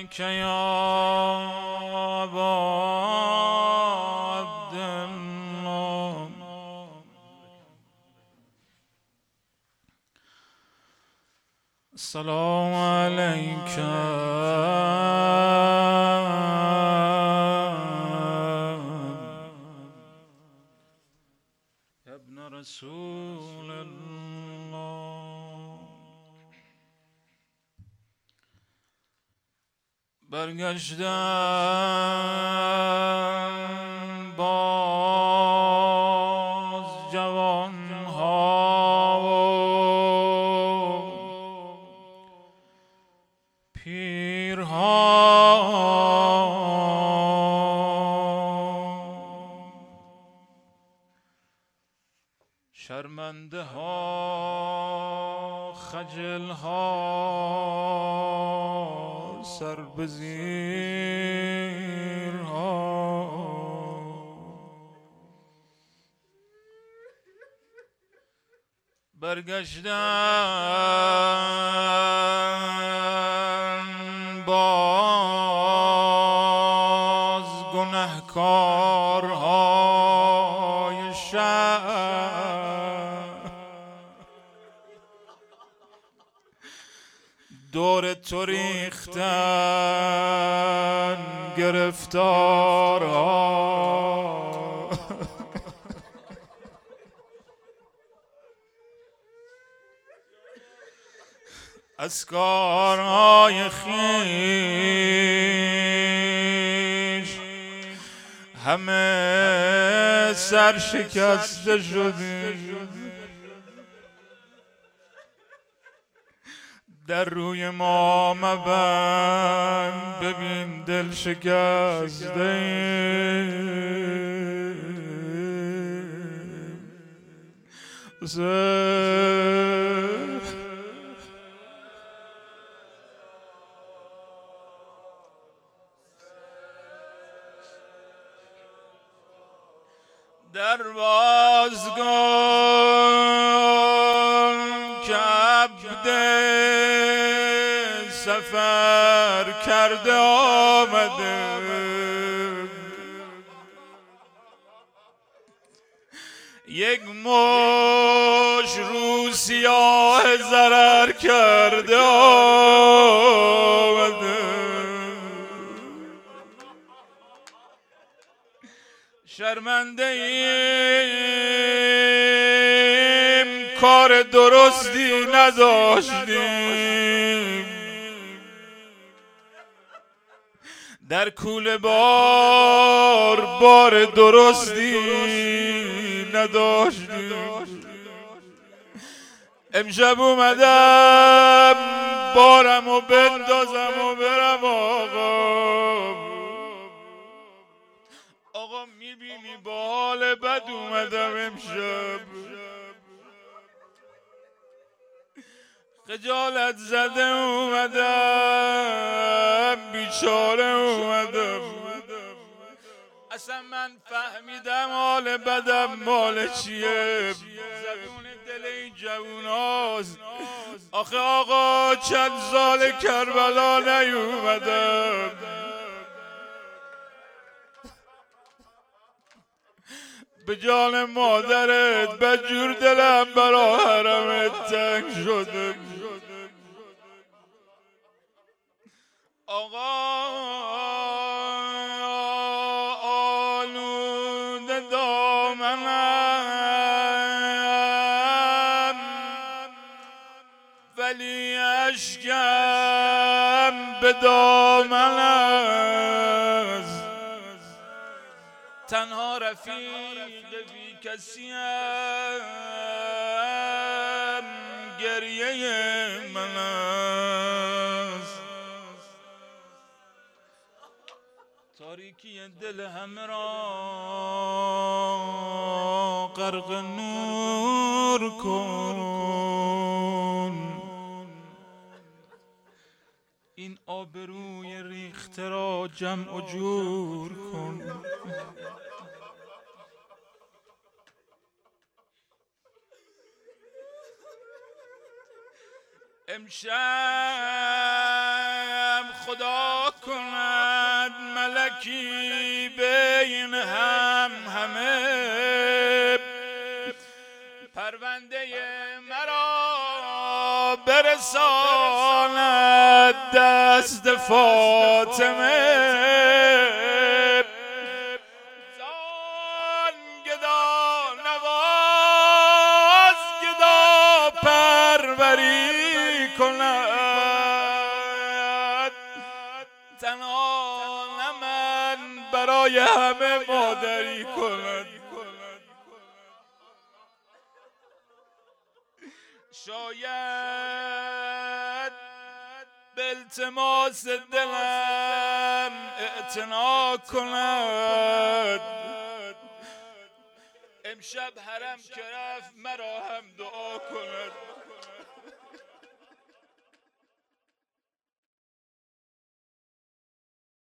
عليك يا أبا عبد الله السلام عليك يا ابن رسول الله. برگشتن باز جوانها و پیرها، شرمنده ها خجل ها سر به زیر ها، برگشتن باز گنهکارهای شهر، دور تو ریختن گرفتارها، از کارهای خویش همه سرشکسته شدیم، در روی ما مبند ببین دل شکسته در بازگاه که عبد سفر کرده آمده، یک مش رو سیاه ضرر کرده آمده، شرمنده ایم کار درستی نداشتیم، در کوله بار درستی نداشتیم، امشب اومدم بارم و بندازم و برم آقا میبینی با حال بد اومدم امشب، خجالت زده اومدم، بیچاره اومدم، اصلا من فهمیدم حال بدم مال چیه، زبون دل این جووناست. آخه آقا چند سال کربلا نیومدم، به جان مادرت بدجور دلم برا حرمت تنگ شده، آقا آلوده دامنم ولی اشکم به دامن است، تنها رفیق بی کسیم گریه من است، تاریکی دل همه را غرق نور کن، این آبروی ریخته را جمع و جور کن. امشب خدا ملکی بین همه پرونده مرا برساند دست فاطمه زان گدا نواز گدا پروری کند تنها نه من برای همه مادری کند شاید به التماس دلم اعتنا کند امشب حرم که رفت مرا هم دعا کند